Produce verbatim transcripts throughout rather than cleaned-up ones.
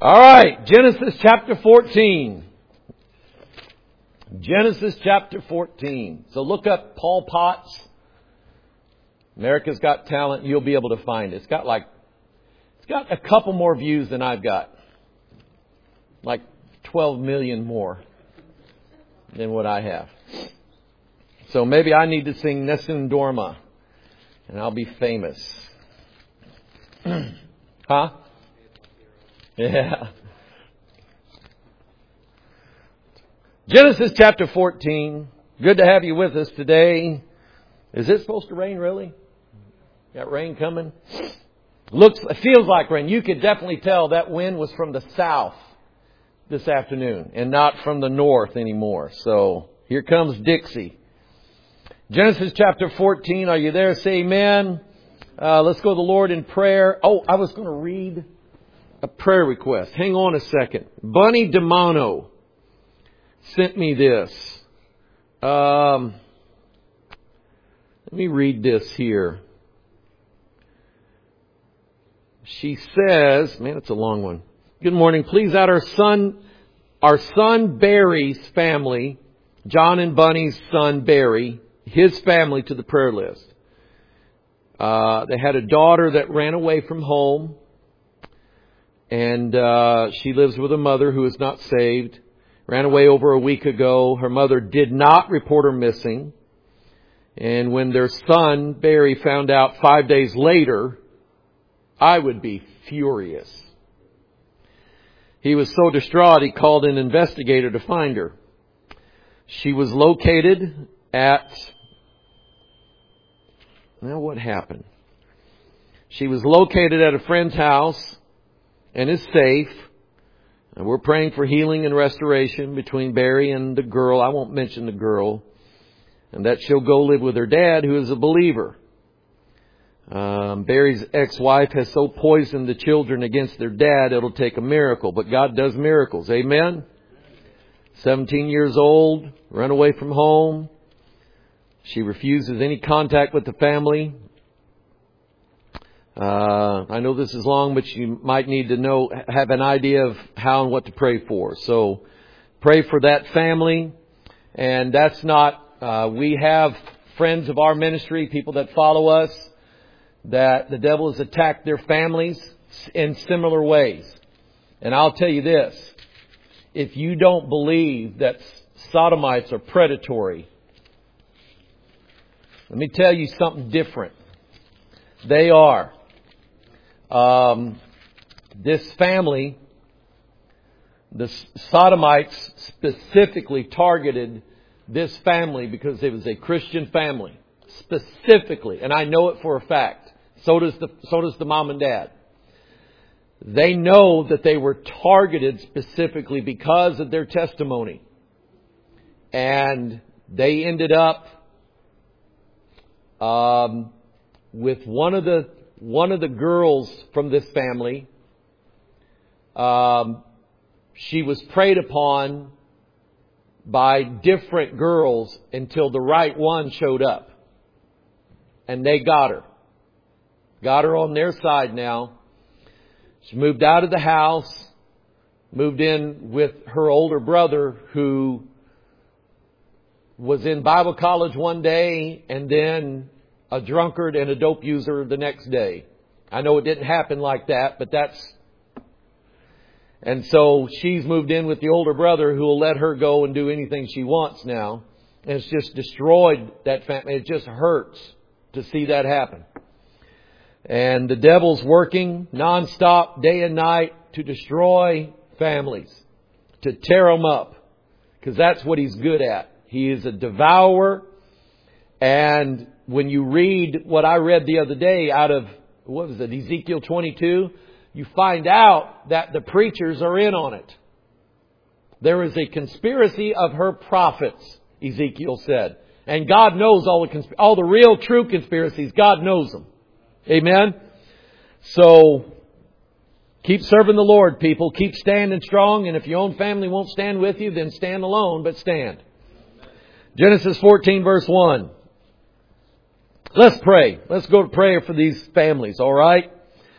All right, Genesis chapter fourteen. Genesis chapter fourteen. So look up Paul Potts. America's Got Talent. You'll be able to find it. It's got like, it's got a couple more views than I've got. Like twelve million more than what I have. So maybe I need to sing Nessun Dorma and I'll be famous. Huh? Yeah. Genesis chapter fourteen. Good to have you with us today. Is it supposed to rain really? Got rain coming? Looks, it feels like rain. You could definitely tell that wind was from the south this afternoon and not from the north anymore. So here comes Dixie. Genesis chapter fourteen. Are you there? Say amen. Uh, let's go to the Lord in prayer. Oh, I was going to read a prayer request. Hang on a second. Bunny DeMano sent me this. Um, let me read this here. She says, man, it's a long one. Good morning. Please add our son, our son Barry's family, John and Bunny's son Barry, his family to the prayer list. Uh, they had a daughter that ran away from home. And uh, she lives with a mother who is not saved. Ran away over a week ago. Her mother did not report her missing. And when their son, Barry, found out five days later, I would be furious. He was so distraught, he called an investigator to find her. She was located at... Now what happened? She was located at a friend's house and is safe. And we're praying for healing and restoration between Barry and the girl. I won't mention the girl. And that she'll go live with her dad, who is a believer. Um, Barry's ex-wife has so poisoned the children against their dad, it'll take a miracle. But God does miracles. Amen? seventeen years old, run away from home. She refuses any contact with the family. Uh, I know this is long, but you might need to know, have an idea of how and what to pray for. So pray for that family. And that's not, uh, we have friends of our ministry, people that follow us, that the devil has attacked their families in similar ways. And I'll tell you this, if you don't believe that sodomites are predatory, let me tell you something different. They are. Um, this family, the Sodomites specifically targeted this family because it was a Christian family. Specifically. And I know it for a fact. So does the, so does the mom and dad. They know that they were targeted specifically because of their testimony. And they ended up, um, with one of the one of the girls from this family. Um, she was preyed upon by different girls until the right one showed up, and they got her. Got her on their side now. She moved out of the house, moved in with her older brother, who was in Bible college one day and then a drunkard and a dope user the next day. I know it didn't happen like that, but that's... And so she's moved in with the older brother, who will let her go and do anything she wants now. And it's just destroyed that family. It just hurts to see that happen. And the devil's working nonstop, day and night, to destroy families, to tear them up, because that's what he's good at. He is a devourer. And when you read what I read the other day out of, what was it, Ezekiel twenty-two, you find out that the preachers are in on it. There is a conspiracy of her prophets, Ezekiel said. And God knows all the consp- all the real true conspiracies. God knows them. Amen? So, keep serving the Lord, people. Keep standing strong. And if your own family won't stand with you, then stand alone, but stand. Genesis fourteen, verse one. Let's pray. Let's go to prayer for these families, all right?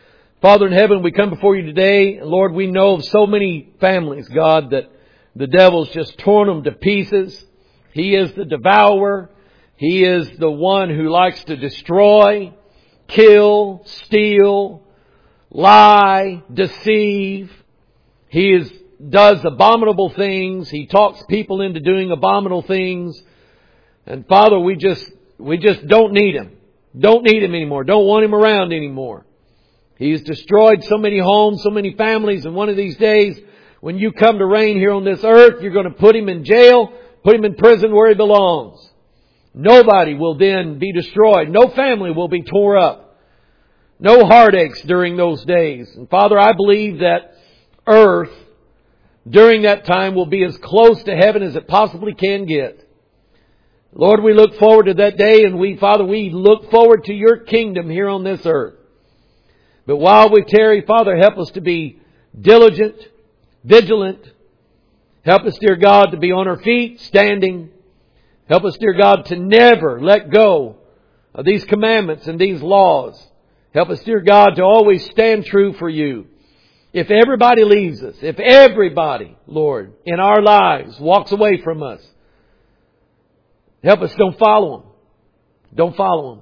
Father in heaven, we come before you today. Lord, we know of so many families, God, that the devil's just torn them to pieces. He is the devourer. He is the one who likes to destroy, kill, steal, lie, deceive. He is, does abominable things. He talks people into doing abominable things. And Father, we just, we just don't need him. Don't need him anymore. Don't want him around anymore. He's destroyed so many homes, so many families, and one of these days, when you come to reign here on this earth, you're going to put him in jail, put him in prison where he belongs. Nobody will then be destroyed. No family will be tore up. No heartaches during those days. And Father, I believe that earth during that time will be as close to heaven as it possibly can get. Lord, we look forward to that day, and we, Father, we look forward to your kingdom here on this earth. But while we tarry, Father, help us to be diligent, vigilant. Help us, dear God, to be on our feet, standing. Help us, dear God, to never let go of these commandments and these laws. Help us, dear God, to always stand true for you. If everybody leaves us, if everybody, Lord, in our lives walks away from us, help us, don't follow them. Don't follow them.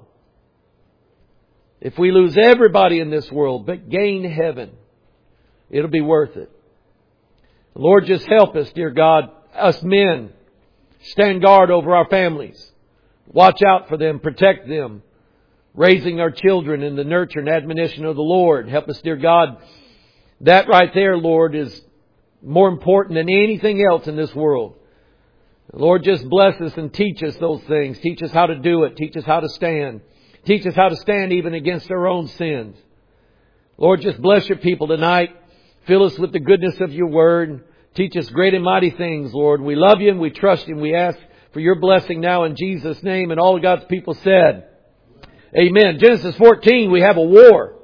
If we lose everybody in this world but gain heaven, it'll be worth it. Lord, just help us, dear God, us men, stand guard over our families. Watch out for them, protect them, raising our children in the nurture and admonition of the Lord. Help us, dear God. That right there, Lord, is more important than anything else in this world. Lord, just bless us and teach us those things. Teach us how to do it. Teach us how to stand. Teach us how to stand even against our own sins. Lord, just bless your people tonight. Fill us with the goodness of your word. Teach us great and mighty things, Lord. We love you and we trust you, and we ask for your blessing now in Jesus' name. And all of God's people said, amen. Genesis fourteen, we have a war.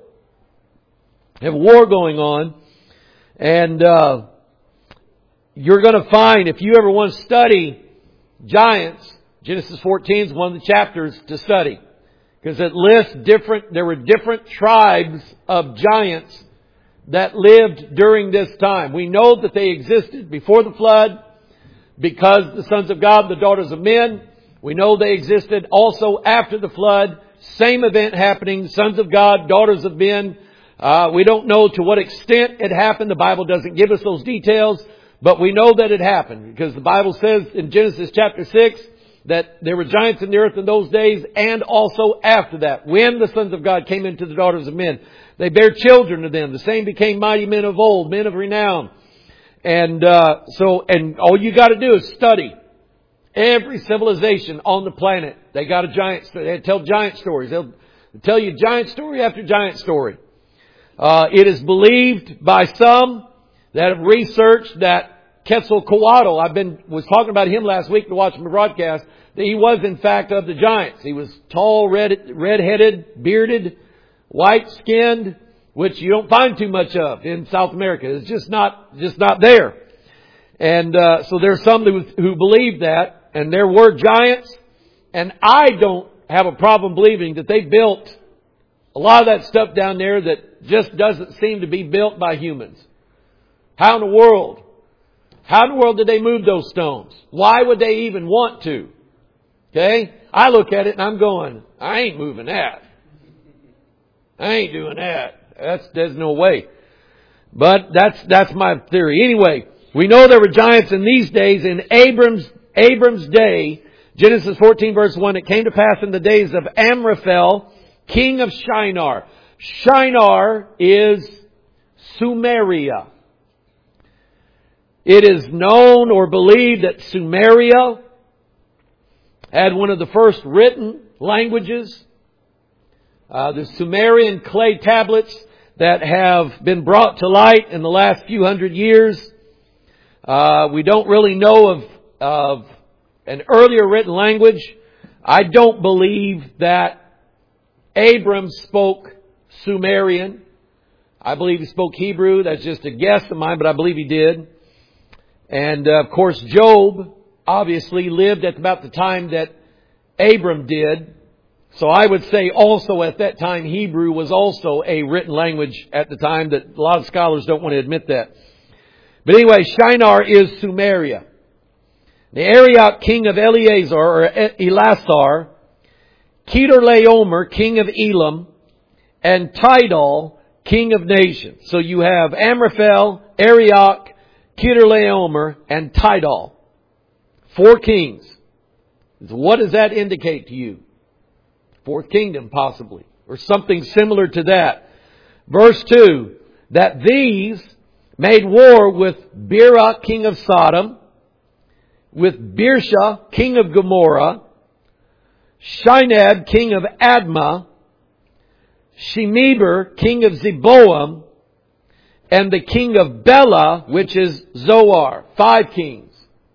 We have a war going on. And uh, you're going to find, if you ever want to study giants, Genesis fourteen is one of the chapters to study. Because it lists different, there were different tribes of giants that lived during this time. We know that they existed before the flood because the sons of God, the daughters of men. We know they existed also after the flood. Same event happening, sons of God, daughters of men. Uh, we don't know to what extent it happened. The Bible doesn't give us those details, but we know that it happened because the Bible says in Genesis chapter six, that there were giants in the earth in those days and also after that. When the sons of God came into the daughters of men, they bare children to them. The same became mighty men of old, men of renown. And uh, so, and all you got to do is study every civilization on the planet. They got a giant story. They tell giant stories. They'll tell you giant story after giant story. Uh, it is believed by some that have researched that Quetzalcoatl, I've been, was talking about him last week to watch my broadcast, that he was in fact of the giants. He was tall, red, red-headed, bearded, white-skinned, which you don't find too much of in South America. It's just not, just not there. And, uh, so there's some who, who believe that, and there were giants, and I don't have a problem believing that they built a lot of that stuff down there that just doesn't seem to be built by humans. How in the world? How in the world did they move those stones? Why would they even want to? Okay? I look at it and I'm going, I ain't moving that. I ain't doing that. That's, there's no way. But that's, that's my theory. Anyway, we know there were giants in these days. In Abram's, Abram's day, Genesis fourteen verse one, it came to pass in the days of Amraphel, king of Shinar. Shinar is Sumeria. It is known or believed that Sumeria had one of the first written languages. Uh, the Sumerian clay tablets that have been brought to light in the last few hundred years. Uh, we don't really know of, of an earlier written language. I don't believe that Abram spoke Sumerian. I believe he spoke Hebrew. That's just a guess of mine, but I believe he did. And, uh, of course, Job obviously lived at about the time that Abram did. So I would say also at that time Hebrew was also a written language at the time, that a lot of scholars don't want to admit that. But anyway, Shinar is Sumeria. The Arioch, king of Eleazar or Elasar, Kedorlaomer, king of Elam, and Tidal, king of nations. So you have Amraphel, Arioch, Kedorlaomer, and Tidal. Four kings. So what does that indicate to you? Fourth kingdom, possibly. Or something similar to that. Verse two. That these made war with Bera, king of Sodom, with Birsha, king of Gomorrah, Shinab, king of Admah, Shemeber, king of Zeboam, and the king of Bela, which is Zoar. Five kings.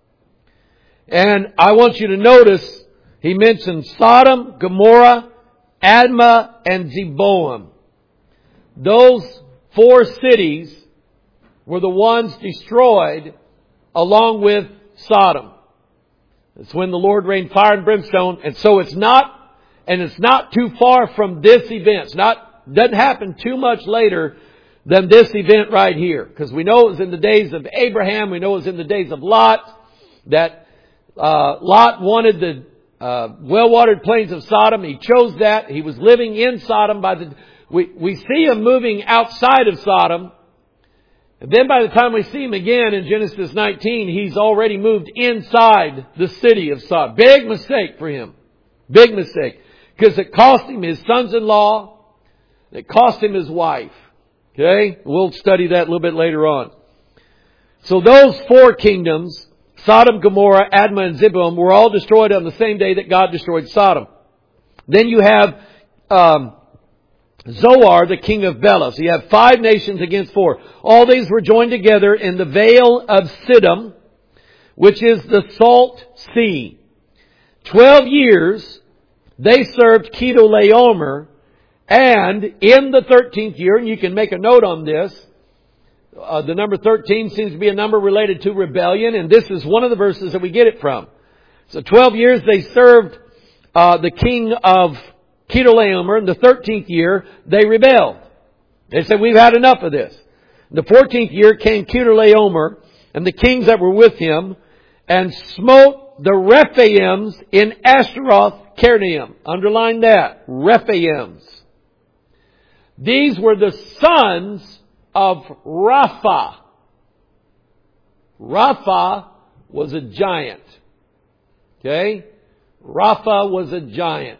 And I want you to notice, he mentions Sodom, Gomorrah, Admah, and Zeboam. Those four cities were the ones destroyed along with Sodom. It's when the Lord rained fire and brimstone. And so it's not, and it's not too far from this event. It's not, doesn't happen too much later than this event right here. Because we know it was in the days of Abraham. We know it was in the days of Lot. That uh, Lot wanted the uh, well-watered plains of Sodom. He chose that. He was living in Sodom by the, we, we see him moving outside of Sodom. And then by the time we see him again in Genesis nineteen, he's already moved inside the city of Sodom. Big mistake for him. Big mistake. Because it cost him his sons-in-law. It cost him his wife. Okay? We'll study that a little bit later on. So those four kingdoms, Sodom, Gomorrah, Admah, and Zeboam, were all destroyed on the same day that God destroyed Sodom. Then you have um, Zoar, the king of Bela. So you have five nations against four. All these were joined together in the Vale of Siddim, which is the Salt Sea. Twelve years they served Kedorlaomer, and in the thirteenth year, and you can make a note on this, uh, the number thirteen seems to be a number related to rebellion, and this is one of the verses that we get it from. So twelve years they served uh, the king of Kedorlaomer. In the thirteenth year, they rebelled. They said, we've had enough of this. In the fourteenth year came Kedorlaomer and the kings that were with him, and smote the Rephaims in Ashtaroth Karnaim. Underline that. Rephaims. These were the sons of Rapha. Rapha was a giant. Okay? Rapha was a giant.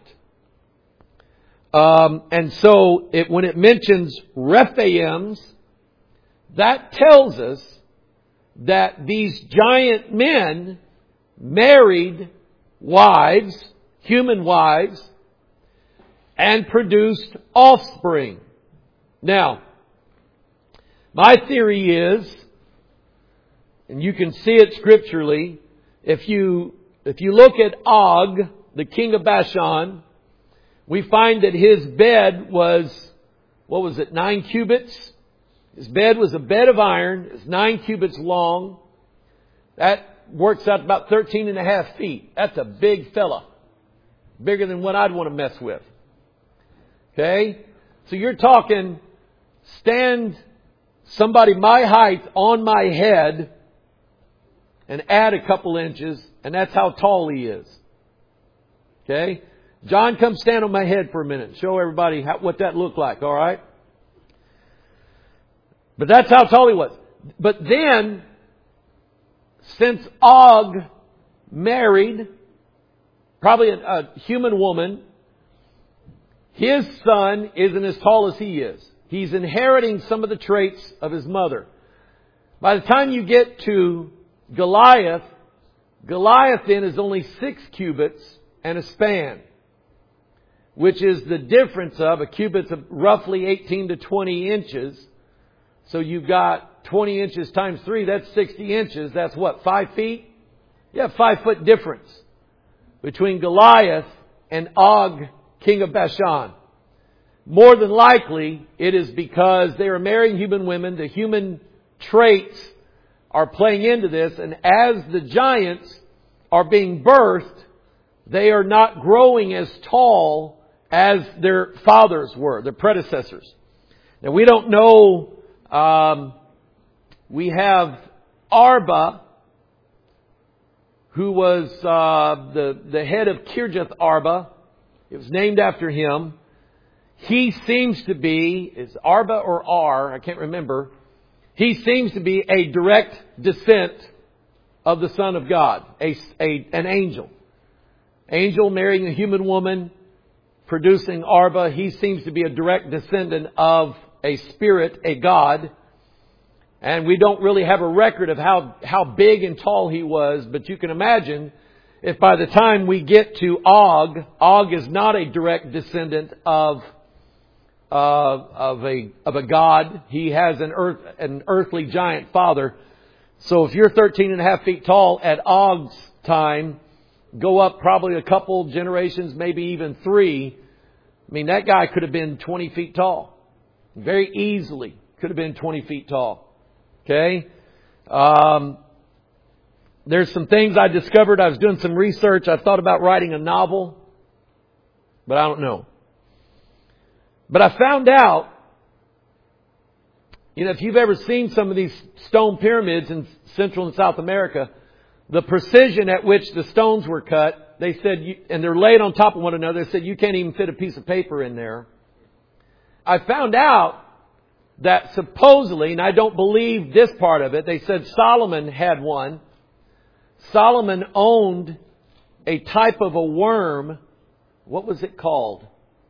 Um, and so it, when it mentions Rephaims, that tells us that these giant men married wives, human wives, and produced offspring. Now, my theory is, and you can see it scripturally, if you, if you look at Og, the king of Bashan, we find that his bed was, what was it, nine cubits? His bed was a bed of iron. It's nine cubits long. That works out about thirteen and a half feet. That's a big fella. Bigger than what I'd want to mess with. Okay? So you're talking, stand somebody my height on my head and add a couple inches, and that's how tall he is. Okay? John, come stand on my head for a minute. Show everybody how, what that looked like, all right? But that's how tall he was. But then, since Og married probably a, a human woman, his son isn't as tall as he is. He's inheriting some of the traits of his mother. By the time you get to Goliath, Goliath then is only six cubits and a span, which is the difference of a cubit's of roughly eighteen to twenty inches. So you've got twenty inches times three, that's sixty inches. That's what, five feet? You have five foot difference between Goliath and Og, king of Bashan. More than likely, it is because they are marrying human women. The human traits are playing into this. And as the giants are being birthed, they are not growing as tall as their fathers were, their predecessors. Now we don't know, um, we have Arba, who was uh, the, the head of Kirjath Arba. It was named after him. He seems to be, is Arba or R, I can't remember. He seems to be a direct descent of the Son of God, a, a, an angel. Angel marrying a human woman, producing Arba. He seems to be a direct descendant of a spirit, a God. And we don't really have a record of how, how big and tall he was, but you can imagine if by the time we get to Og, Og is not a direct descendant of uh, of a of a God. He has an earth an earthly giant father. So if you're thirteen and a half feet tall at Og's time, go up probably a couple generations, maybe even three. I mean, that guy could have been twenty feet tall. Very easily could have been twenty feet tall. Okay. Um, there's some things I discovered. I was doing some research. I thought about writing a novel, but I don't know. But I found out, you know, if you've ever seen some of these stone pyramids in Central and South America, the precision at which the stones were cut, they said, you, and they're laid on top of one another, they said you can't even fit a piece of paper in there. I found out that supposedly, and I don't believe this part of it, they said Solomon had one. Solomon owned a type of a worm. What was it called?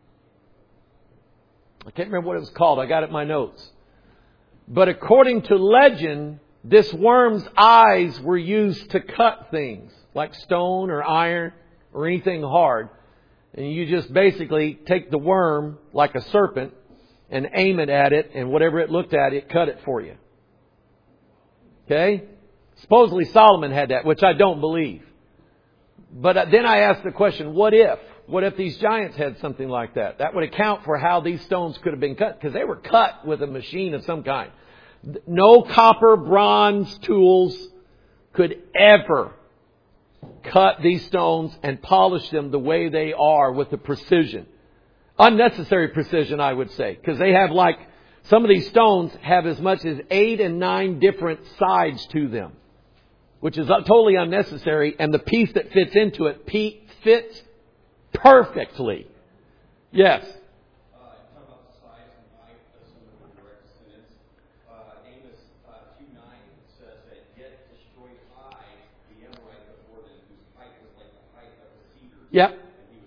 I can't remember what it was called. I got it in my notes. But according to legend, this worm's eyes were used to cut things like stone or iron or anything hard. And you just basically take the worm like a serpent and aim it at it, and whatever it looked at, it cut it for you. Okay? Supposedly Solomon had that, which I don't believe. But then I asked the question, what if? What if these giants had something like that? That would account for how these stones could have been cut, because they were cut with a machine of some kind. No copper, bronze tools could ever cut these stones and polish them the way they are with the precision. Unnecessary precision, I would say, because they have like, some of these stones have as much as eight and nine different sides to them, which is totally unnecessary. And the piece that fits into it fits perfectly. Yes. Uh, talk about the size and height of some of the direct descendants. Uh, Amos uh, two nine says that yet destroyed I the Amorite before them, whose height was like the height of the cedars. Yep.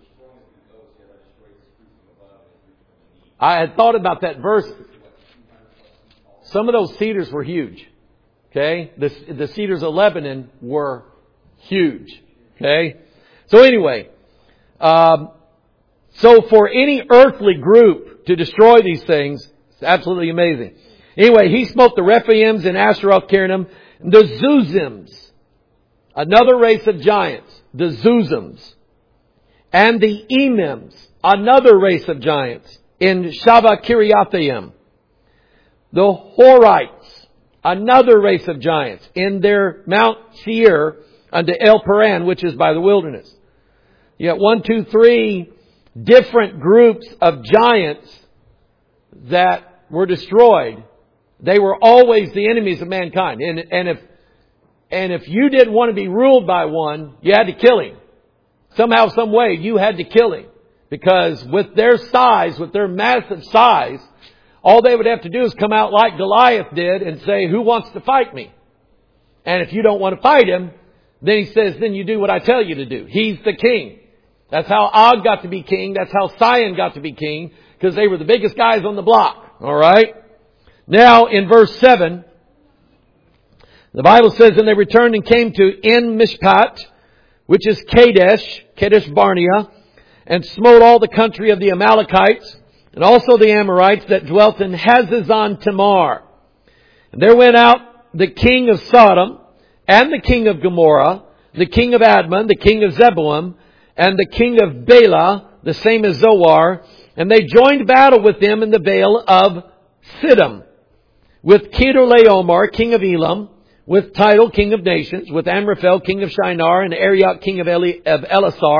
I had thought about that verse. Some of those cedars were huge. Okay? The, the cedars of Lebanon were huge. Okay? So anyway, um, so for any earthly group to destroy these things, it's absolutely amazing. Anyway, he smote the Rephaims and Asheroth Karnaim, the Zuzims, another race of giants, the Zuzims, and the Emims, another race of giants, in Shaveh Kiriathaim. The Horites, another race of giants, in their Mount Seir unto El Paran, which is by the wilderness. You got one, two, three different groups of giants that were destroyed. They were always the enemies of mankind. And, and if, and if you didn't want to be ruled by one, you had to kill him. Somehow, some way, you had to kill him. Because with their size, with their massive size, all they would have to do is come out like Goliath did and say, who wants to fight me? And if you don't want to fight him, then he says, then you do what I tell you to do. He's the king. That's how Og got to be king. That's how Sion got to be king. Because they were the biggest guys on the block. Alright? Now, in verse seven, the Bible says, and they returned and came to En Mishpat, which is Kadesh, Kadesh Barnea, and smote all the country of the Amalekites, and also the Amorites that dwelt in Hazazon Tamar. And there went out the king of Sodom, and the king of Gomorrah, the king of Admon, the king of Zeboim, and the king of Bela, the same as Zoar, and they joined battle with them in the vale of Siddim, with Kedorlaomer, king of Elam, with Tidal, king of nations, with Amraphel, king of Shinar, and Arioch, king of, Eli- of Elasar,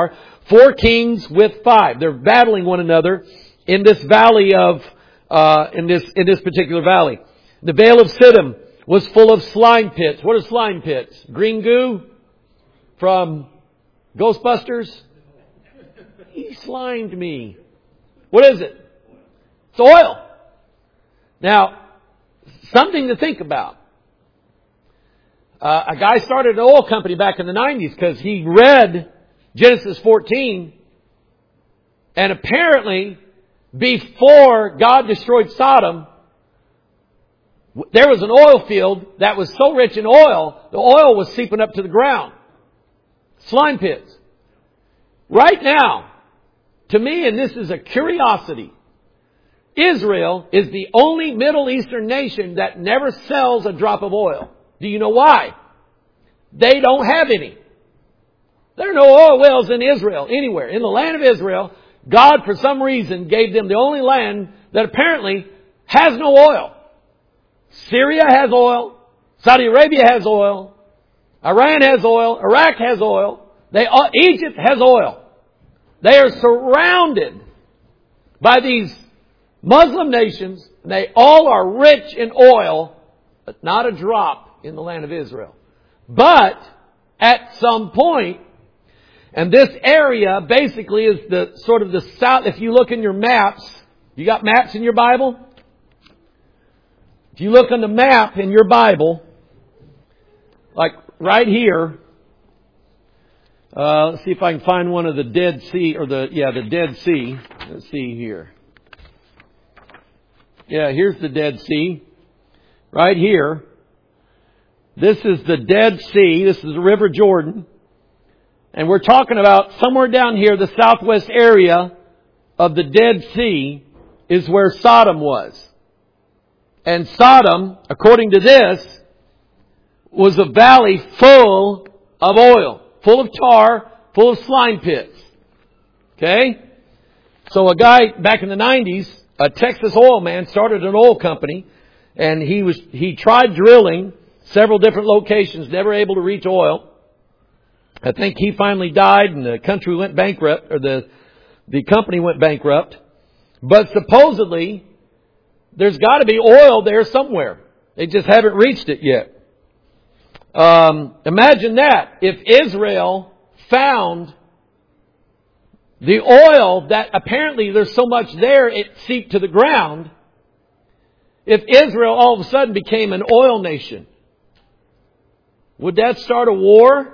Four kings with five. They're battling one another in this valley of, uh, in this, in this particular valley. The Vale of Siddim was full of slime pits. What are slime pits? Green goo from Ghostbusters? He slimed me. What is it? It's oil. Now, something to think about. Uh, a guy started an oil company back in the nineties because he read Genesis fourteen, and apparently before God destroyed Sodom, there was an oil field that was so rich in oil, the oil was seeping up to the ground. Slime pits. Right now, to me, and this is a curiosity, Israel is the only Middle Eastern nation that never sells a drop of oil. Do you know why? They don't have any. There are no oil wells in Israel, anywhere. In the land of Israel, God, for some reason, gave them the only land that apparently has no oil. Syria has oil. Saudi Arabia has oil. Iran has oil. Iraq has oil. They, Egypt has oil. They are surrounded by these Muslim nations. They all are rich in oil, but not a drop in the land of Israel. But at some point, and this area basically is the sort of the south. If you look in your maps, you got maps in your Bible? If you look on the map in your Bible, like right here, uh, let's see if I can find one of the Dead Sea, or the, yeah, the Dead Sea. Let's see here. Yeah, here's the Dead Sea. Right here. This is the Dead Sea. This is the River Jordan. And we're talking about somewhere down here, the southwest area of the Dead Sea is where Sodom was. And Sodom, according to this, was a valley full of oil, full of tar, full of slime pits. Okay? So a guy back in the nineties, a Texas oil man, started an oil company, and he was he tried drilling several different locations, never able to reach oil. I think he finally died and the country went bankrupt, or the, the company went bankrupt. But supposedly, there's got to be oil there somewhere. They just haven't reached it yet. Um, imagine that. If Israel found the oil that apparently there's so much there it seeped to the ground. If Israel all of a sudden became an oil nation, would that start a war?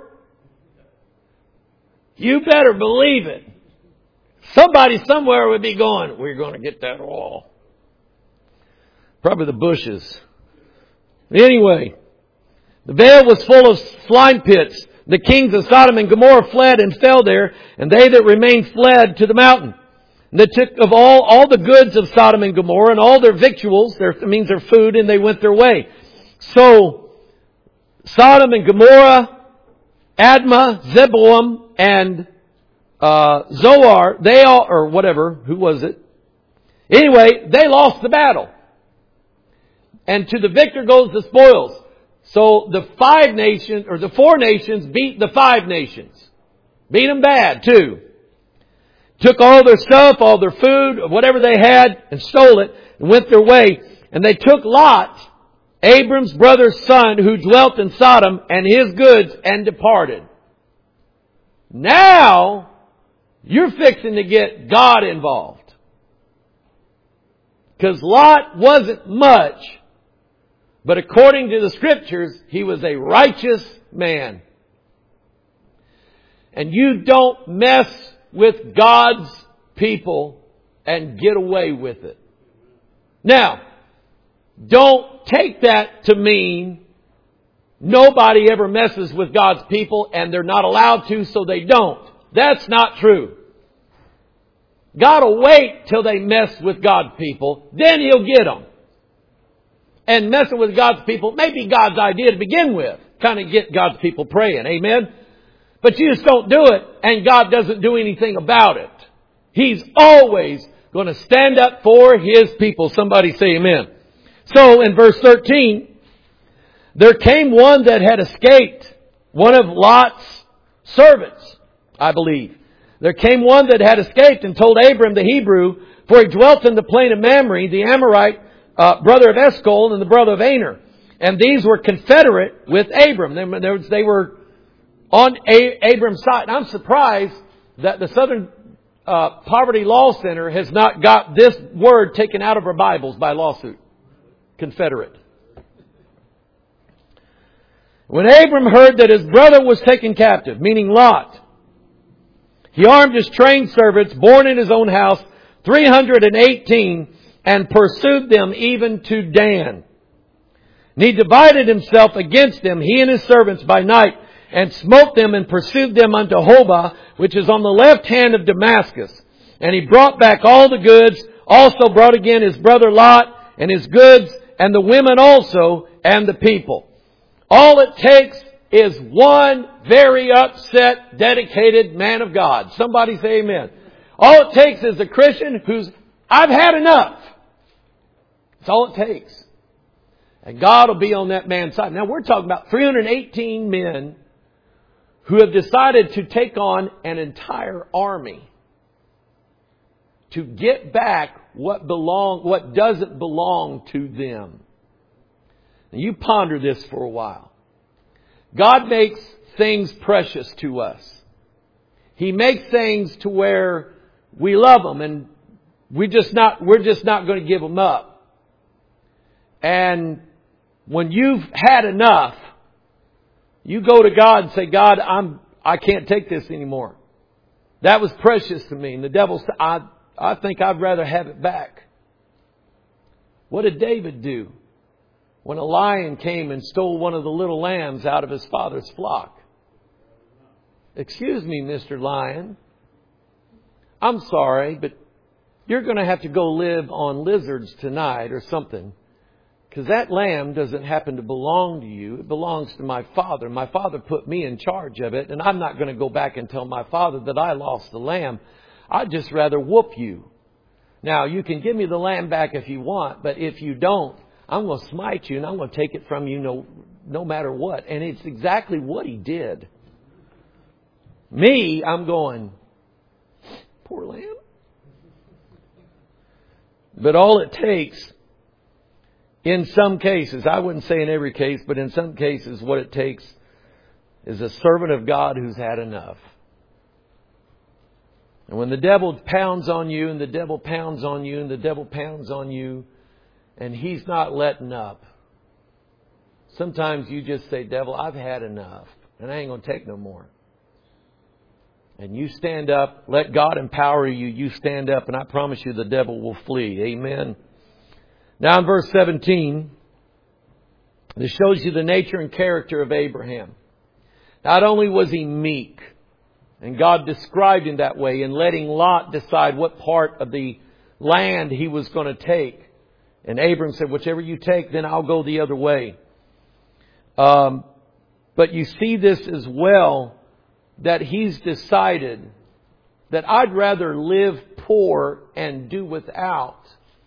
You better believe it. Somebody somewhere would be going, we're going to get that oil. Probably the Bushes. Anyway, the vale was full of slime pits. The kings of Sodom and Gomorrah fled and fell there, and they that remained fled to the mountain. And they took of all, all the goods of Sodom and Gomorrah and all their victuals, their, it means their food, and they went their way. So, Sodom and Gomorrah, Admah, Zeboam, and uh, Zoar, they all, or whatever, who was it? Anyway, they lost the battle. And to the victor goes the spoils. So the five nations, or the four nations beat the five nations. Beat them bad too. Took all their stuff, all their food, whatever they had, and stole it, and went their way. And they took Lot, Abram's brother's son, who dwelt in Sodom, and his goods, and departed. Now, you're fixing to get God involved. Because Lot wasn't much, but according to the Scriptures, he was a righteous man. And you don't mess with God's people and get away with it. Now, don't take that to mean nobody ever messes with God's people and they're not allowed to, so they don't. That's not true. God will wait till they mess with God's people, then He'll get them. And messing with God's people may be God's idea to begin with. Kind of get God's people praying. Amen? But you just don't do it, and God doesn't do anything about it. He's always going to stand up for His people. Somebody say amen. So in verse thirteen, there came one that had escaped, one of Lot's servants, I believe. There came one that had escaped and told Abram the Hebrew, for he dwelt in the plain of Mamre, the Amorite, uh, brother of Eshcol and the brother of Aner. And these were confederate with Abram. They, they were on A- Abram's side. And I'm surprised that the Southern uh, Poverty Law Center has not got this word taken out of our Bibles by lawsuit. Confederate. When Abram heard that his brother was taken captive, meaning Lot, he armed his trained servants, born in his own house, three hundred eighteen, and pursued them even to Dan. And he divided himself against them, he and his servants, by night, and smote them and pursued them unto Hobah, which is on the left hand of Damascus. And he brought back all the goods, also brought again his brother Lot, and his goods, and the women also, and the people. All it takes is one very upset, dedicated man of God. Somebody say amen. All it takes is a Christian who's, I've had enough. That's all it takes. And God will be on that man's side. Now we're talking about three hundred eighteen men who have decided to take on an entire army to get back what belong, what doesn't belong to them. Now you ponder this for a while. God makes things precious to us. He makes things to where we love them and we just not, we're just not going to give them up. And when you've had enough, you go to God and say, God, I'm, I can't take this anymore. That was precious to me. And the devil said, I, I think I'd rather have it back. What did David do when a lion came and stole one of the little lambs out of his father's flock? Excuse me, Mister Lion. I'm sorry, but you're going to have to go live on lizards tonight or something. Because that lamb doesn't happen to belong to you. It belongs to my father. My father put me in charge of it. And I'm not going to go back and tell my father that I lost the lamb. I'd just rather whoop you. Now, you can give me the lamb back if you want. But if you don't, I'm going to smite you and I'm going to take it from you no, no matter what. And it's exactly what he did. Me, I'm going, poor lamb. But all it takes, in some cases, I wouldn't say in every case, but in some cases what it takes is a servant of God who's had enough. And when the devil pounds on you and the devil pounds on you and the devil pounds on you and he's not letting up, sometimes you just say, devil, I've had enough and I ain't going to take no more. And you stand up, let God empower you, you stand up, and I promise you the devil will flee. Amen. Now in verse seventeen, this shows you the nature and character of Abraham. Not only was he meek, and God described him that way in letting Lot decide what part of the land he was going to take. And Abram said, whichever you take, then I'll go the other way. Um, but you see this as well, that he's decided that I'd rather live poor and do without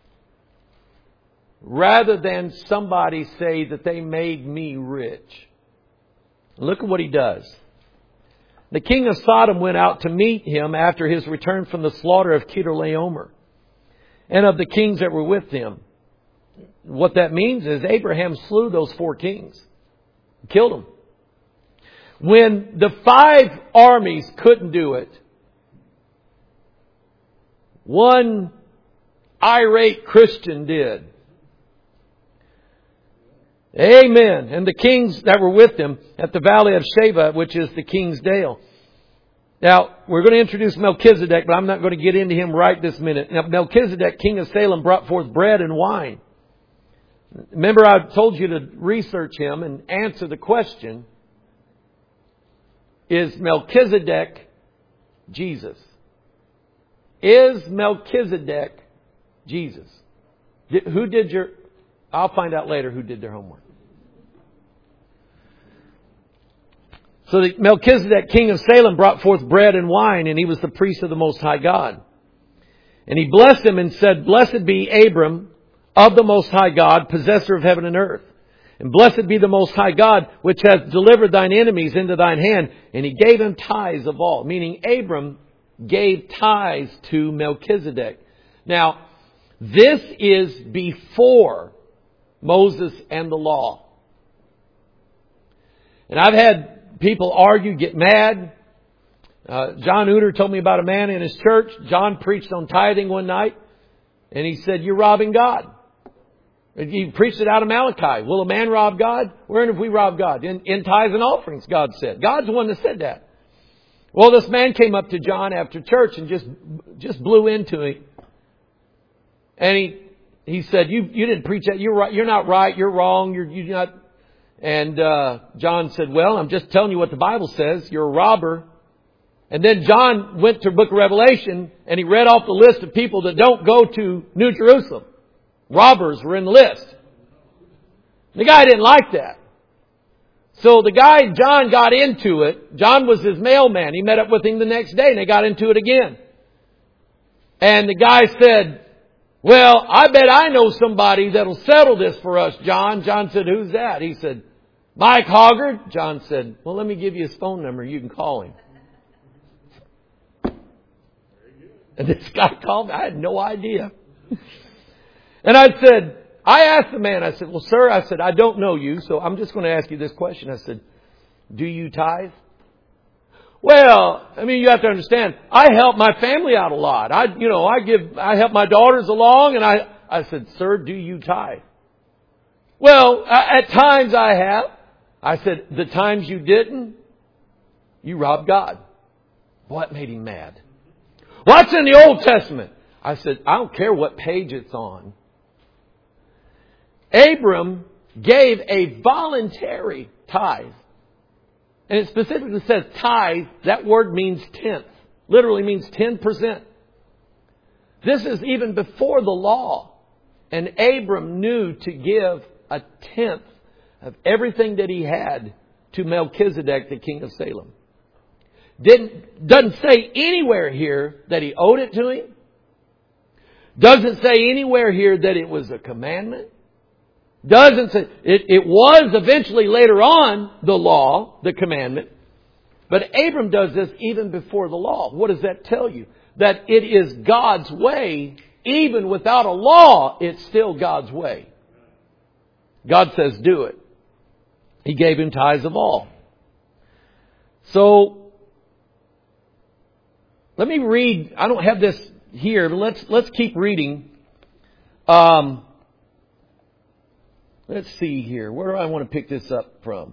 rather than somebody say that they made me rich. Look at what he does. The king of Sodom went out to meet him after his return from the slaughter of Chedorlaomer and of the kings that were with him. What that means is Abraham slew those four kings. Killed them. When the five armies couldn't do it, one irate Christian did. Amen. And the kings that were with him at the valley of Sheba, which is the King's Dale. Now, we're going to introduce Melchizedek, but I'm not going to get into him right this minute. Now, Melchizedek, king of Salem, brought forth bread and wine. Remember, I told you to research him and answer the question, is Melchizedek Jesus? Is Melchizedek Jesus? Who did your... I'll find out later who did their homework. So the Melchizedek, king of Salem, brought forth bread and wine, and he was the priest of the Most High God. And he blessed him and said, Blessed be Abram of the Most High God, possessor of heaven and earth. And blessed be the Most High God, which hath delivered thine enemies into thine hand. And he gave him tithes of all. Meaning Abram gave tithes to Melchizedek. Now, this is before Moses and the law. And I've had people argue, get mad. Uh, John Uter told me about a man in his church. John preached on tithing one night. And he said, you're robbing God. He preached it out of Malachi. Will a man rob God? Wherein have we robbed God? In, in tithes and offerings, God said. God's the one that said that. Well, this man came up to John after church and just just blew into him. And he he said, "You you didn't preach that. You're right. You're not right. You're wrong. You're you're not." And uh, John said, "Well, I'm just telling you what the Bible says. You're a robber." And then John went to the book of Revelation and he read off the list of people that don't go to New Jerusalem. Robbers were in the list. The guy didn't like that. So the guy, John, got into it. John was his mailman. He met up with him the next day and they got into it again. And the guy said, well, I bet I know somebody that'll settle this for us, John. John said, who's that? He said, Mike Hoggard. John said, well, let me give you his phone number. You can call him. And this guy called me. I had no idea. And I said, I asked the man, I said, well, sir, I said, I don't know you, so I'm just going to ask you this question. I said, do you tithe? Well, I mean, you have to understand, I help my family out a lot. I, you know, I give, I help my daughters along, and I, I said, sir, do you tithe? Well, at times I have. I said, the times you didn't, you robbed God. What made him mad? What's in the Old Testament? I said, I don't care what page it's on. Abram gave a voluntary tithe. And it specifically says tithe. That word means tenth. Literally means ten percent. This is even before the law. And Abram knew to give a tenth of everything that he had to Melchizedek, the king of Salem. Didn't, doesn't say anywhere here that he owed it to him. Doesn't say anywhere here that it was a commandment. Doesn't say, it, it was eventually later on the law, the commandment. But Abram does this even before the law. What does that tell you? That it is God's way. Even without a law, it's still God's way. God says do it. He gave him tithes of all. So, let me read. I don't have this here, but let's let's keep reading. Um, let's see here. Where do I want to pick this up from?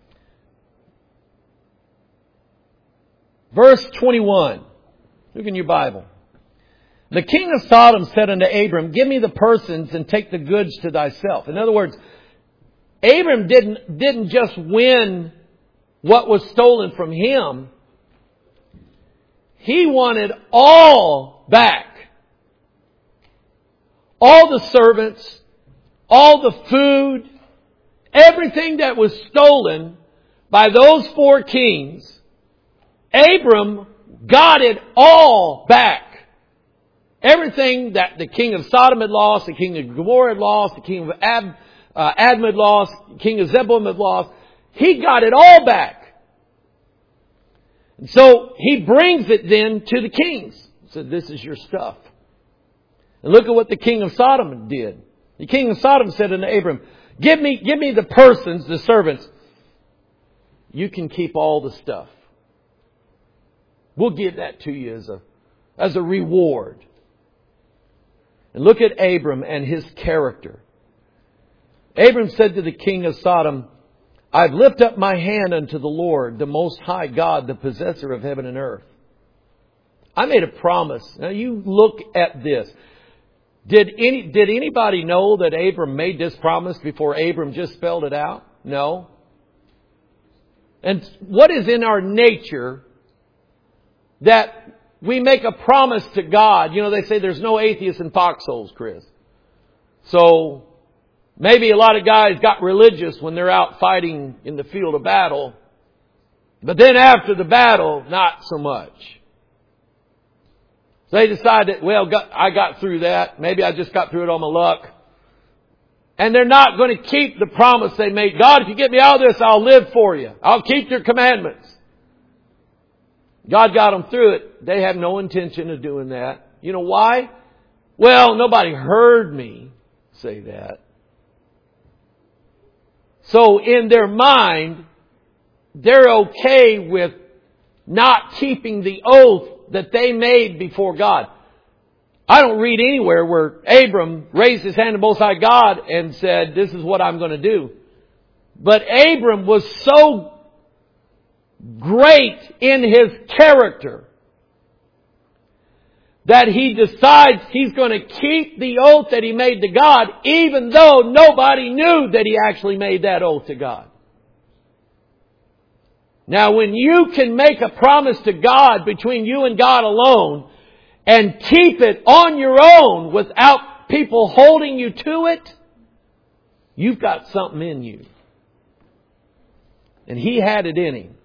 Verse twenty-one. Look in your Bible. The king of Sodom said unto Abram, give me the persons and take the goods to thyself. In other words, Abram didn't didn't just win what was stolen from him. He wanted all back. All the servants, all the food, everything that was stolen by those four kings, Abram got it all back. Everything that the king of Sodom had lost, the king of Gomorrah had lost, the king of Ab, uh, Admah had lost, the king of Zebulun had lost, he got it all back. So he brings it then to the kings. He said, this is your stuff. And look at what the king of Sodom did. The king of Sodom said unto Abram, give me, give me the persons, the servants. You can keep all the stuff. We'll give that to you as a, as a reward. And look at Abram and his character. Abram said to the king of Sodom, I've lifted up my hand unto the Lord, the Most High God, the possessor of heaven and earth. I made a promise. Now you look at this. Did any, did anybody know that Abram made this promise before Abram just spelled it out? No. And what is in our nature that we make a promise to God? You know, they say there's no atheists in foxholes, Chris. So maybe a lot of guys got religious when they're out fighting in the field of battle. But then after the battle, not so much. So they decide that, well, got, I got through that. Maybe I just got through it on my luck. And they're not going to keep the promise they made. God, if you get me out of this, I'll live for you. I'll keep your commandments. God got them through it. They have no intention of doing that. You know why? Well, nobody heard me say that. So in their mind, they're okay with not keeping the oath that they made before God. I don't read anywhere where Abram raised his hand to the Most High God and said, this is what I'm going to do. But Abram was so great in his character that he decides he's going to keep the oath that he made to God, even though nobody knew that he actually made that oath to God. Now, when you can make a promise to God between you and God alone and keep it on your own without people holding you to it, you've got something in you. And he had it in him.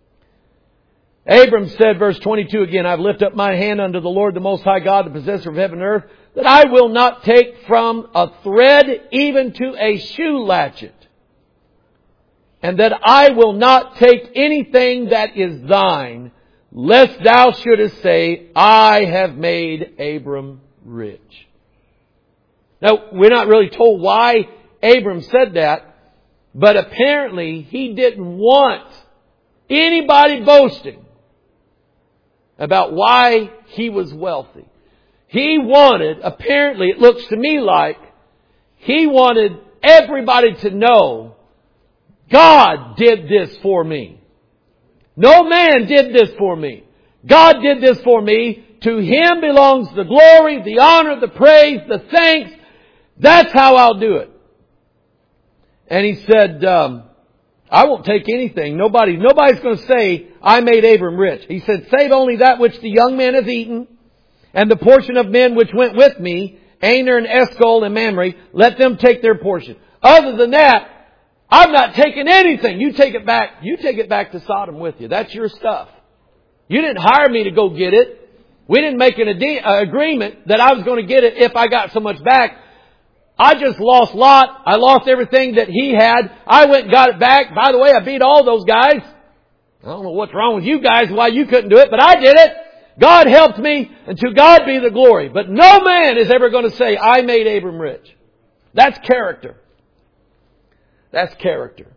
Abram said, verse twenty-two again, I've lifted up my hand unto the Lord, the Most High God, the possessor of heaven and earth, that I will not take from a thread even to a shoe latchet, and that I will not take anything that is thine, lest thou shouldest say, I have made Abram rich. Now, we're not really told why Abram said that, but apparently he didn't want anybody boasting about why he was wealthy. He wanted, apparently it looks to me like, he wanted everybody to know, God did this for me. No man did this for me. God did this for me. To Him belongs the glory, the honor, the praise, the thanks. That's how I'll do it. And he said, um, I won't take anything. Nobody, nobody's going to say, I made Abram rich. He said, save only that which the young man has eaten, and the portion of men which went with me, Aner and Eshcol and Mamre, let them take their portion. Other than that, I'm not taking anything. You take it back. You take it back to Sodom with you. That's your stuff. You didn't hire me to go get it. We didn't make an ade- uh, agreement that I was going to get it if I got so much back. I just lost Lot. I lost everything that he had. I went and got it back. By the way, I beat all those guys. I don't know what's wrong with you guys, why you couldn't do it, but I did it. God helped me, and to God be the glory. But no man is ever going to say, I made Abram rich. That's character. That's character.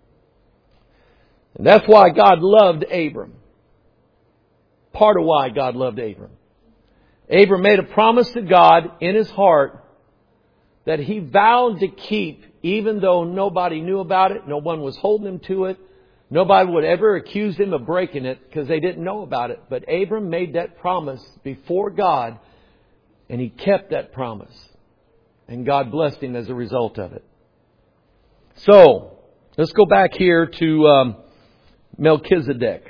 And that's why God loved Abram. Part of why God loved Abram. Abram made a promise to God in his heart that he vowed to keep, even though nobody knew about it, no one was holding him to it, nobody would ever accuse him of breaking it because they didn't know about it. But Abram made that promise before God, and he kept that promise. And God blessed him as a result of it. So, let's go back here to um, Melchizedek.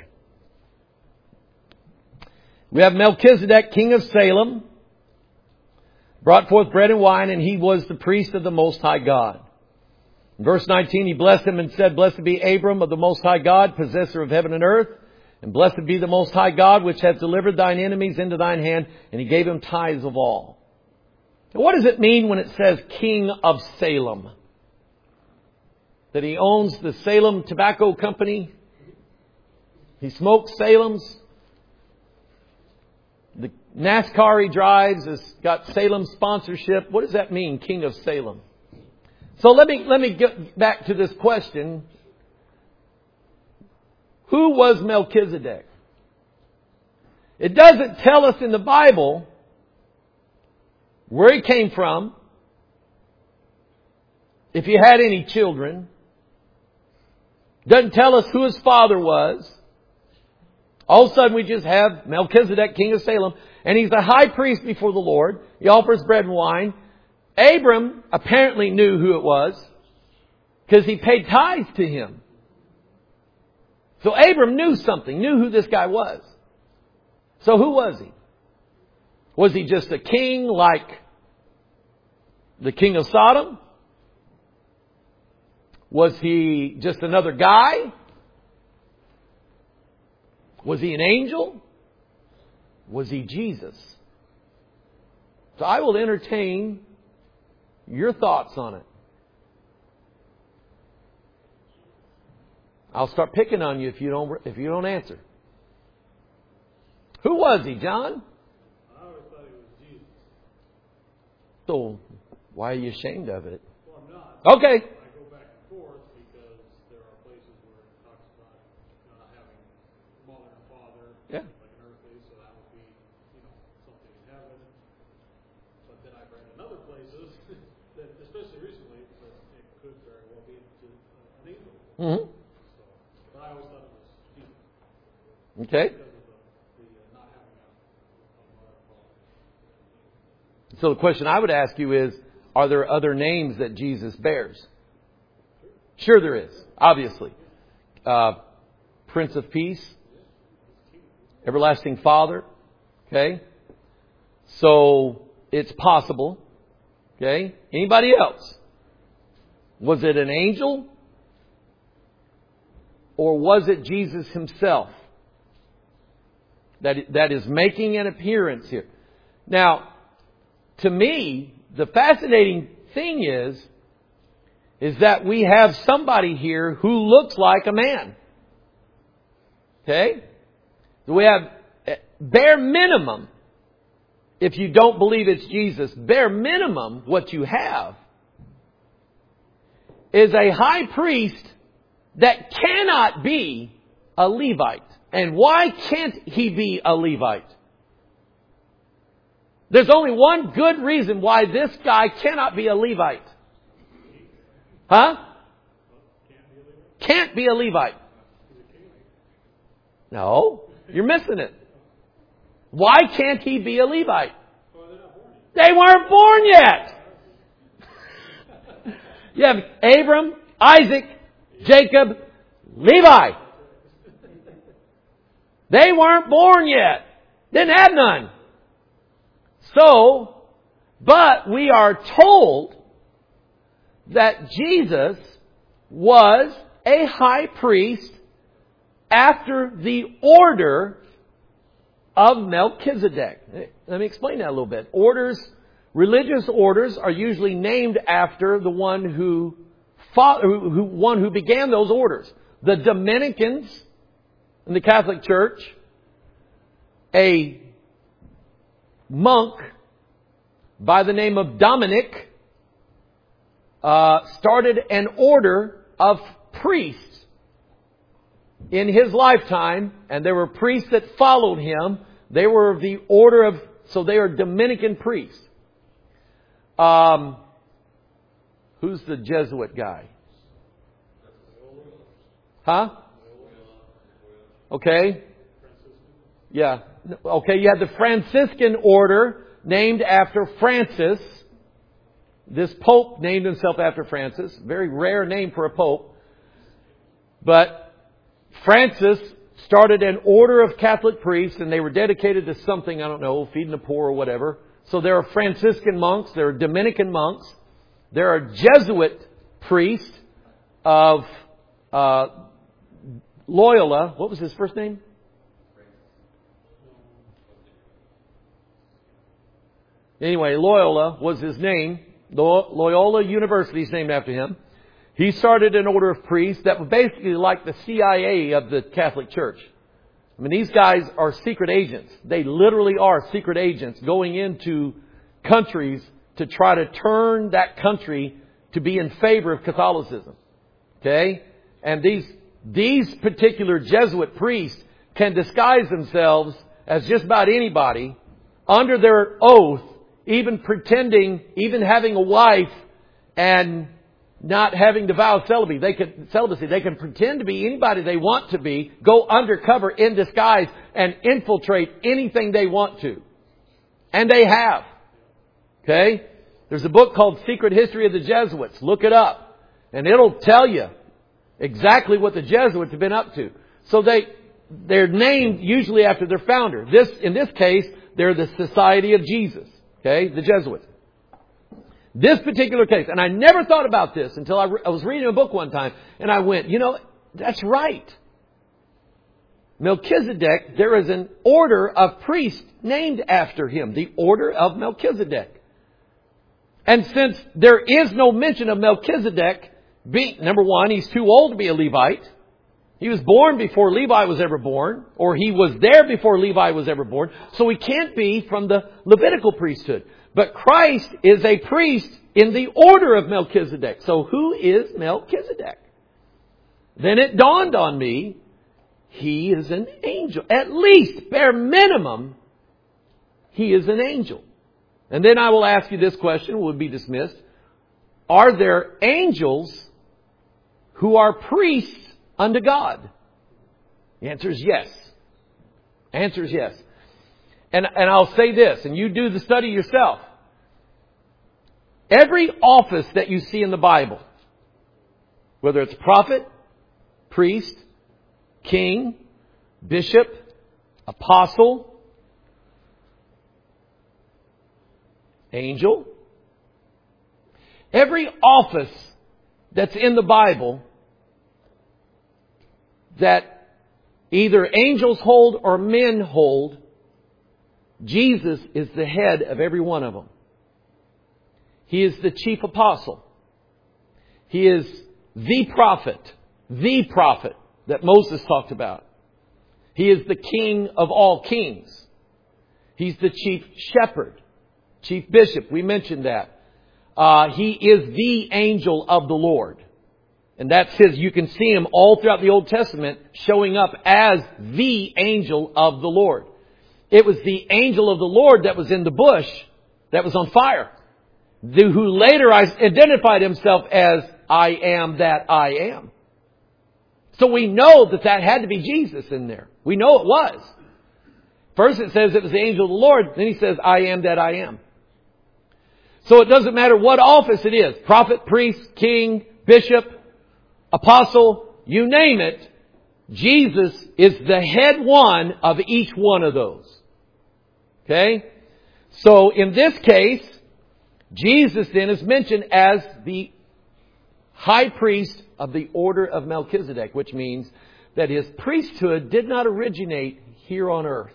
We have Melchizedek, king of Salem, brought forth bread and wine, and he was the priest of the Most High God. In verse nineteen, he blessed him and said, Blessed be Abram of the Most High God, possessor of heaven and earth, and blessed be the Most High God, which hath delivered thine enemies into thine hand, and he gave him tithes of all. Now, what does it mean when it says king of Salem? That he owns the Salem Tobacco Company? He smokes Salem's? The NASCAR he drives has got Salem sponsorship. What does that mean, king of Salem? So let me, let me get back to this question. Who was Melchizedek? It doesn't tell us in the Bible where he came from, if he had any children. Doesn't tell us who his father was. All of a sudden we just have Melchizedek, king of Salem, and he's the high priest before the Lord. He offers bread and wine. Abram apparently knew who it was because he paid tithes to him. So Abram knew something, knew who this guy was. So who was he? Was he just a king like the king of Sodom? Was he just another guy? Was he an angel? Was he Jesus? So I will entertain your thoughts on it. I'll start picking on you if you don't if you don't answer. Who was he, John? I always thought he was Jesus. So, why are you ashamed of it? Well, I'm not. Okay. I go back and forth because there are places where it talks about not having mother and father, Yeah. like an earthly, so that would be, you know, something in heaven. But then I've read in other places that, especially recently, that it could very well be to, uh, an angel. Mm-hmm. So, but I always thought it was Jesus Okay. because of the, the uh, not having a, a mother and father. So the question I would ask you is, are there other names that Jesus bears? Sure there is, obviously. Uh, Prince of Peace, Everlasting Father, okay? So it's possible, okay? Anybody else? Was it an angel? Or was it Jesus himself that that is making an appearance here? Now, to me, the fascinating thing is, is that we have somebody here who looks like a man. Okay? We have, bare minimum, if you don't believe it's Jesus, bare minimum, what you have is a high priest that cannot be a Levite. And why can't he be a Levite? There's only one good reason why this guy cannot be a Levite. Huh? Can't be a Levite. No, you're missing it. Why can't he be a Levite? They weren't born yet. You have Abram, Isaac, Jacob, Levi. They weren't born yet. Didn't have none. So, but we are told that Jesus was a high priest after the order of Melchizedek. Let me explain that a little bit. Orders, religious orders are usually named after the one who, fought, who, who one who began those orders. The Dominicans in the Catholic Church, a monk by the name of Dominic uh, started an order of priests in his lifetime, and there were priests that followed him. They were of the order of, so they are Dominican priests. Um, who's the Jesuit guy? Huh? Okay. Yeah. Okay, you had the Franciscan order named after Francis. This Pope named himself after Francis. Very rare name for a Pope. But Francis started an order of Catholic priests, and they were dedicated to something, I don't know, feeding the poor or whatever. So there are Franciscan monks, there are Dominican monks, there are Jesuit priests of uh, Loyola. What was his first name? Anyway, Loyola was his name. Loyola University is named after him. He started an order of priests that were basically like the C I A of the Catholic Church. I mean, these guys are secret agents. They literally are secret agents going into countries to try to turn that country to be in favor of Catholicism. Okay? And these, these particular Jesuit priests can disguise themselves as just about anybody under their oath, even pretending, even having a wife and not having to vow celibacy. They can, celibacy. They can pretend to be anybody they want to be, go undercover in disguise and infiltrate anything they want to. And they have. Okay? There's a book called Secret History of the Jesuits. Look it up. And it'll tell you exactly what the Jesuits have been up to. So they, they're named usually after their founder. This, in this case, they're the Society of Jesus. Okay? The Jesuits. This particular case, and I never thought about this until I, re- I was reading a book one time, and I went, you know, that's right. Melchizedek, there is an order of priests named after him, the Order of Melchizedek. And since there is no mention of Melchizedek, being, number one, he's too old to be a Levite. He was born before Levi was ever born, or he was there before Levi was ever born, so he can't be from the Levitical priesthood. But Christ is a priest in the order of Melchizedek. So who is Melchizedek? Then it dawned on me, he is an angel. At least, bare minimum, he is an angel. And then I will ask you this question, will be dismissed. Are there angels who are priests unto God? The answer is yes. Answer is yes. And, and I'll say this, and you do the study yourself. Every office that you see in the Bible, whether it's prophet, priest, king, bishop, apostle, angel, every office that's in the Bible that either angels hold or men hold, Jesus is the head of every one of them. He is the chief apostle. He is the prophet, the prophet that Moses talked about. He is the king of all kings. He's the chief shepherd, chief bishop. We mentioned that. Uh, he is the angel of the Lord. And that's his, you can see him all throughout the Old Testament showing up as the angel of the Lord. It was the angel of the Lord that was in the bush that was on fire, who later identified himself as I am that I am. So we know that that had to be Jesus in there. We know it was. First it says it was the angel of the Lord. Then he says, I am that I am. So it doesn't matter what office it is. Prophet, priest, king, bishop, apostle, you name it. Jesus is the head one of each one of those. Okay? So in this case, Jesus then is mentioned as the high priest of the order of Melchizedek, which means that his priesthood did not originate here on earth.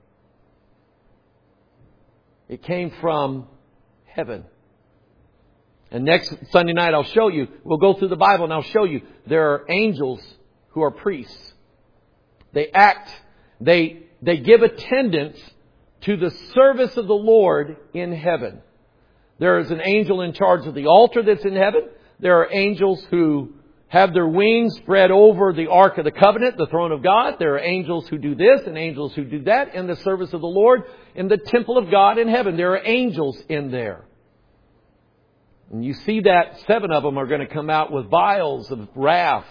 It came from heaven. And next Sunday night I'll show you, we'll go through the Bible and I'll show you there are angels who are priests. They act, they, they give attendance to the service of the Lord in heaven. There is an angel in charge of the altar that's in heaven. There are angels who have their wings spread over the Ark of the Covenant, the throne of God. There are angels who do this and angels who do that in the service of the Lord in the temple of God in heaven. There are angels in there. And you see that seven of them are going to come out with vials of wrath.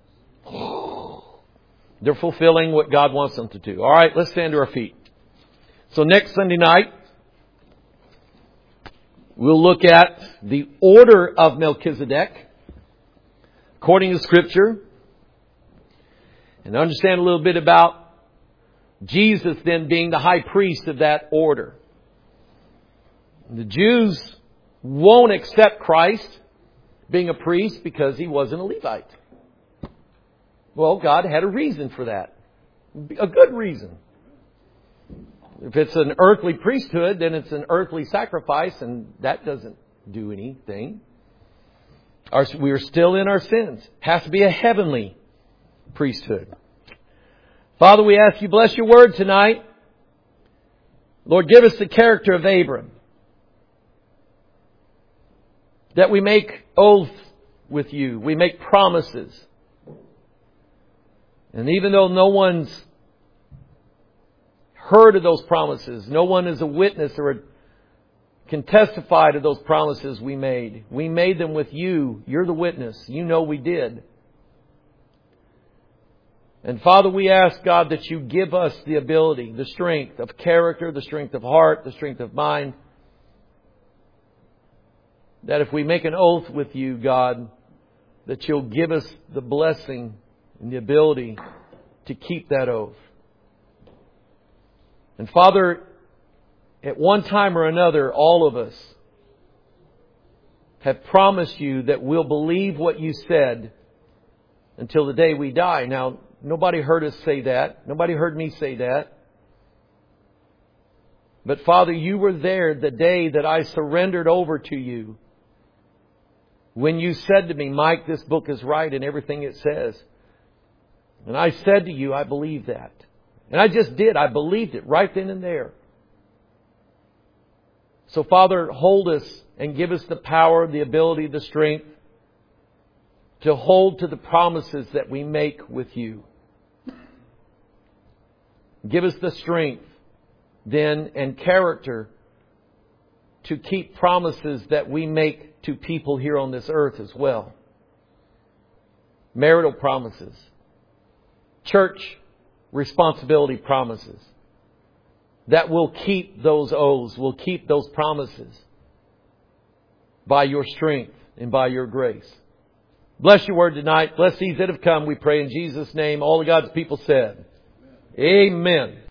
They're fulfilling what God wants them to do. All right, let's stand to our feet. So next Sunday night, we'll look at the order of Melchizedek according to Scripture and understand a little bit about Jesus then being the high priest of that order. The Jews won't accept Christ being a priest because he wasn't a Levite. Well, God had a reason for that. A good reason. If it's an earthly priesthood, then it's an earthly sacrifice, and that doesn't do anything. Our, we are still in our sins. It has to be a heavenly priesthood. Father, we ask you, bless your word tonight. Lord, give us the character of Abram. That we make oaths with you. We make promises. And even though no one's heard of those promises, no one is a witness or can testify to those promises we made. We made them with you. You're the witness. You know we did. And Father, we ask, God, that you give us the ability, the strength of character, the strength of heart, the strength of mind. That if we make an oath with you, God, that you'll give us the blessing and the ability to keep that oath. And Father, at one time or another, all of us have promised you that we'll believe what you said until the day we die. Now, nobody heard us say that. Nobody heard me say that. But Father, you were there the day that I surrendered over to you. When you said to me, Mike, this book is right in everything it says. And I said to you, I believe that. And I just did. I believed it right then and there. So Father, hold us and give us the power, the ability, the strength to hold to the promises that we make with you. Give us the strength then and character to keep promises that we make to people here on this earth as well. Marital promises. Church responsibility promises. That will keep those oaths, will keep those promises by your strength and by your grace. Bless your word tonight. Bless these that have come, we pray in Jesus' name. All of God's people said, Amen. Amen.